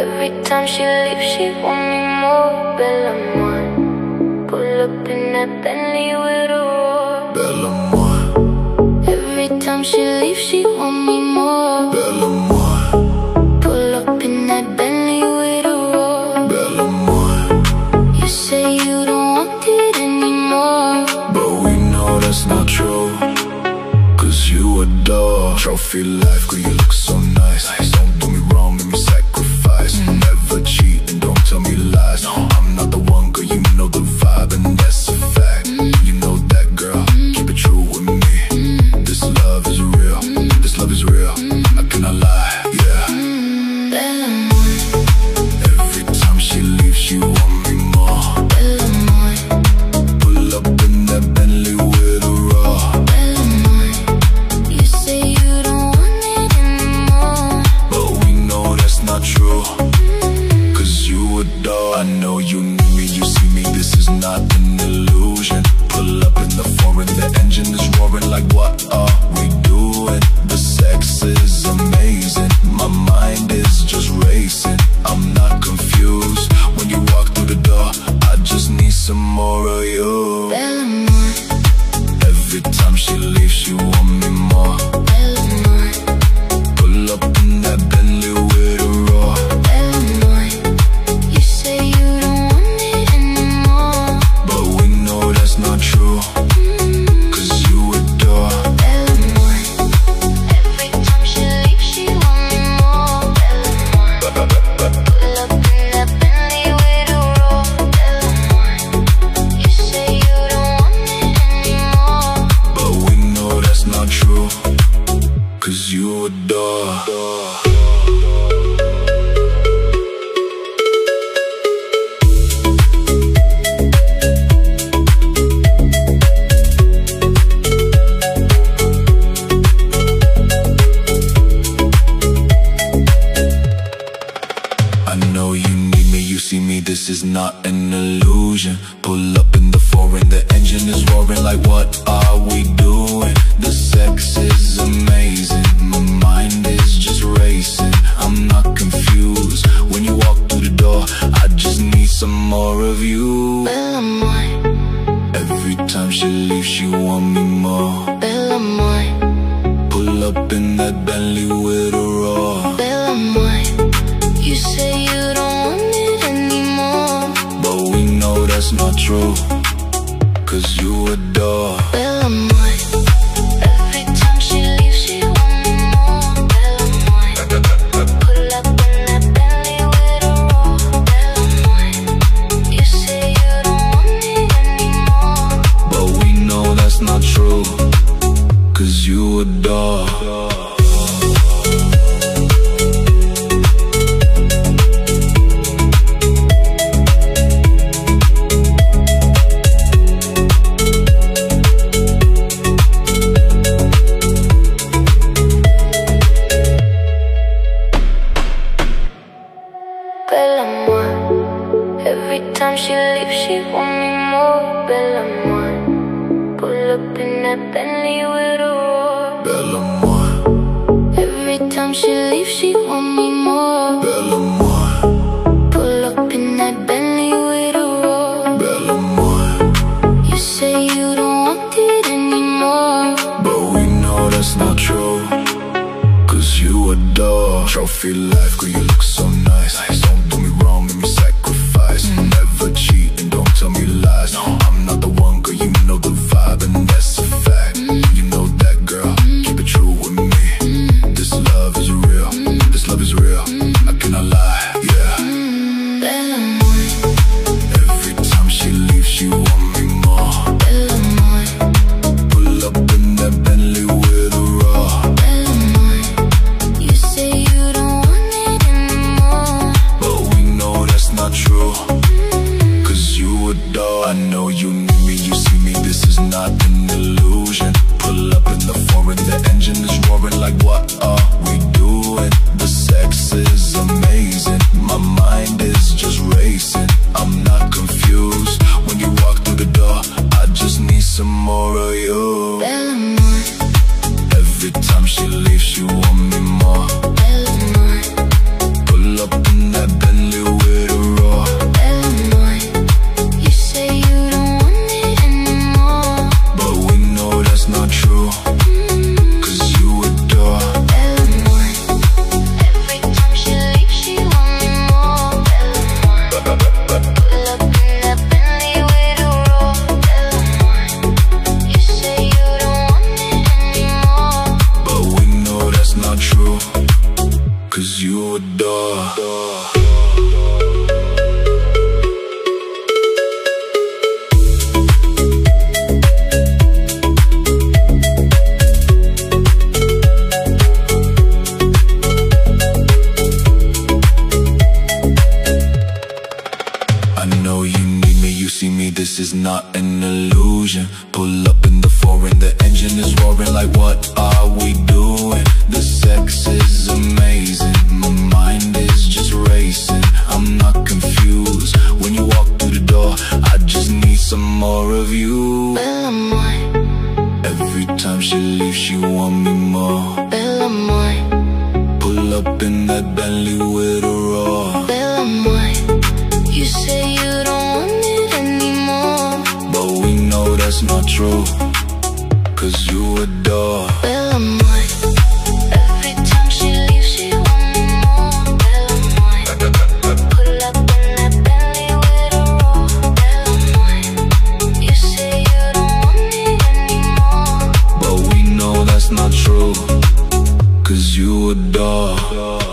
Every time she leaves, she want me more. Bella Moi. Pull up in that Bentley with a roar. Bella Moi. Every time she leaves, she want me more. Bella Moi. Pull up in that Bentley with a roar. Bella Moi. You say you don't want it anymore, but we know that's not true, cause you adore trophy life, girl, you look so nice. Don't do me wrong, make me sacrifice. Never cheat and don't tell me lies. No, I'm not the one, girl, you know the vibe, and that's a fact. You know that, girl, keep it true with me. This love is real, this love is real, I cannot lie, yeah. Bella Moi. Every time she leaves, she want me more. Bella Moi. Pull up in that Bentley with a roar. Bella Moi. You say you don't want it anymore, but we know that's not true, cause you adore. I know you need me, you see me, this is not an illusion. Pull up in the foreign, the engine is roaring, like what are we doing? The sex is amazing, my mind is just racing. I'm not confused, when you walk through the door, I just need some more of you. Bella Moi. Every time she leaves, she want me more. Bella Moi. Pull up in that Bentley with a roar. Bella Moi. You say you don't want it anymore, but we know that's not true, cause you adore. Bella Moi. Every time she leaves, she want me more. Bella Moi. Pull up in that Bentley with a roar. Bella Moi. You say you don't want it anymore, But we know that's not true, cause you adore. I know you need me, you see me, this is not an illusion. Pull up in the foreign, the engine is roaring, like what are we doing? The sex is amazing, my mind is just racing. I'm not confused, when you walk through the door, I just need some more of you. Bella Moi. Every time she leaves, she want me more. Bella Moi. Pull up in that Bentley with a roar. Bella Moi. You say you don't want it anymore, But we know that's not true, cause you adore. Bella Moi. Every time she leaves, she want me more. Bella Moi. Pull up in that Bentley with a roar. Bella Moi. You say you don't want it anymore, But we know that's not true, cause you adore. Bella Moi. Every time she leaves, she want me more. Bella Moi. Pull up in that Bentley with a roar. Bella Moi. Every time she leaves, she want me more. Bella Moi. Pull up in that Bentley with a roar. Bella Moi. You say you don't want it anymore, But we know that's not true, cause you adore trophy life, girl, you look so nice. Don't do me wrong, make me sacrifice. Never cheat and don't tell me lies. No, I'm not the one, girl, you know the vibe, and that's a fact. You know that, girl, keep it true with me. This love is real, this love is real, I cannot lie, yeah. Bella Moi. Every time she leaves, she want me more. Bella Moi. Pull up in that Bentley with a roar. Bella Moi. You say you don't want it anymore, But adore. I know you need me, you see me, this is not an illusion. Pull up in the foreign, the engine is roaring like what are we doing? The sex is amazing, my mind is just racing. I'm not confused, when you walk through the door, I just need some more of you. Bella Moi, Every time she leaves, she want me more. Bella Moi, Pull up in that Bentley with a roar. Bella Moi. You say you don't want it anymore, But we know that's not true, cause you adore. Bella Moi. Every time she leaves, she want me more, Bella Moi. Pull up in that Bentley with a roar, Bella Moi. You say you don't want it anymore, But we know that's not true, cause you adore.